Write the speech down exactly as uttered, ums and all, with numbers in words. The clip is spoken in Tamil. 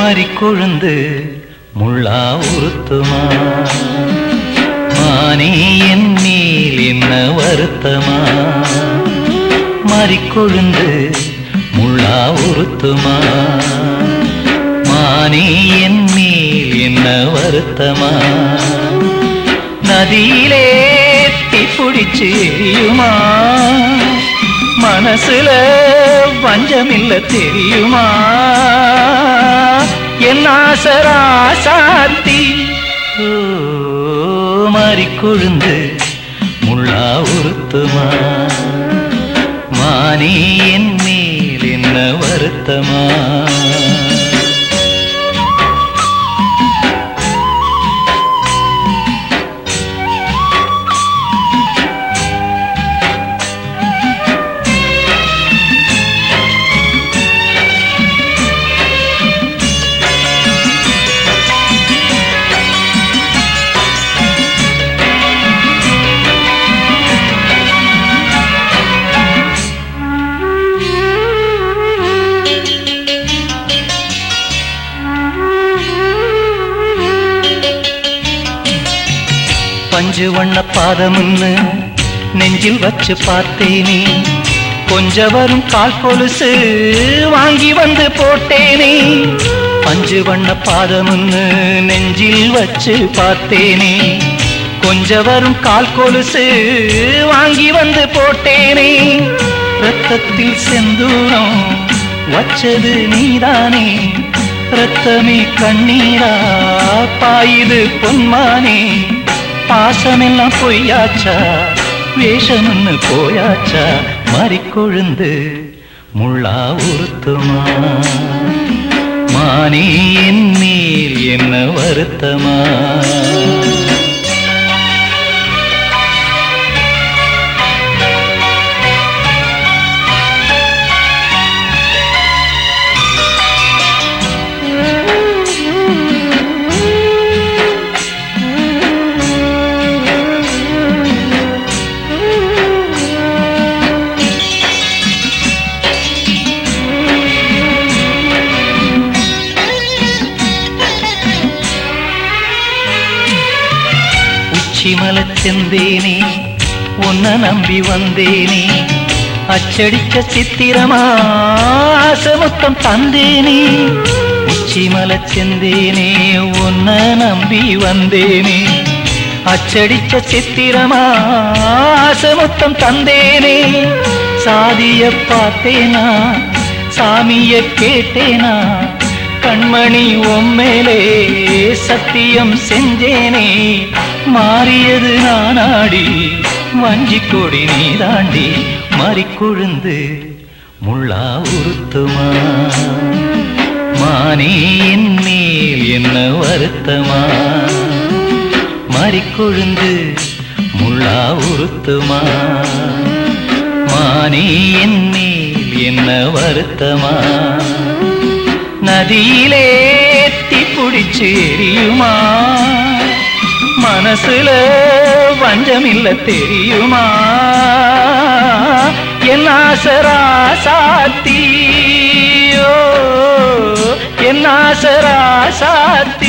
மாறிக்கொழுந்து முள்ளா உறுத்துமா மானே என் மேல் என்ன வருத்தமா மாறிக்கொழுந்து முள்ளா உறுத்துமா மானே என் மேல் என்ன வருத்தமா நதியிலே தீப்பிடிச்சு எரியுமா மனசுல வஞ்சமில்ல தெரியுமா என் ஆசராசாத்தி மாறிக்கொழுந்து முள்ளா உறுத்துமா மானே என் மேல் என்ன வருத்தமா பஞ்சு வண்ண பாதமுன்னு நெஞ்சில் வச்சு பார்த்தேனே கொஞ்ச வரும் கால் கொலுசு வாங்கி வந்து போட்டேனே பஞ்சு வண்ண பாதமுன்னு நெஞ்சில் வச்சு பார்த்தேனே கொஞ்ச வரும் கால் கொலுசு வாங்கி வந்து போட்டேனே ரத்தத்தில் செந்தூரம் வச்சது நீதானே ரத்தமே கண்ணீரா பாயுது பொன்மானே பாசமெல்லாம் பொய்யாச்சா வேஷம்னு போயாச்சா மாறிக்கொழுந்து முள்ளா உறுத்துமா மானே என் மேல் என்ன வருத்தமா மலச் செந்தேனே உன்னை நம்பி வந்தேனே அச்சடிச்ச சித்திரமா ஆசமுத்தம் தந்தேனே உச்சி மலச் செந்தேனே உன்னை நம்பி வந்தேனே அச்சடிச்ச சித்திரமா ஆசமுத்தம் தந்தேனே சாதிய பார்த்தேனா சாமிய கேட்டேனா கண்மணி உம்மேலே சத்தியம் செஞ்சேனே மாறியது நானாடி வஞ்சி கொடி நீதாண்டி மாறிக்கொழுந்து முள்ளா உறுத்துமா மானே என் மேல் என்ன வருத்தமா மாறிக்கொழுந்து முள்ளா உறுத்துமா மானே என் மேல் என்ன வருத்தமா நதியிலே தீப்பிடிச்சு எரியுமா மனசுல வஞ்சமில்ல தெரியுமா என் ஆசராசாத்தி என் ஆசராசாத்தி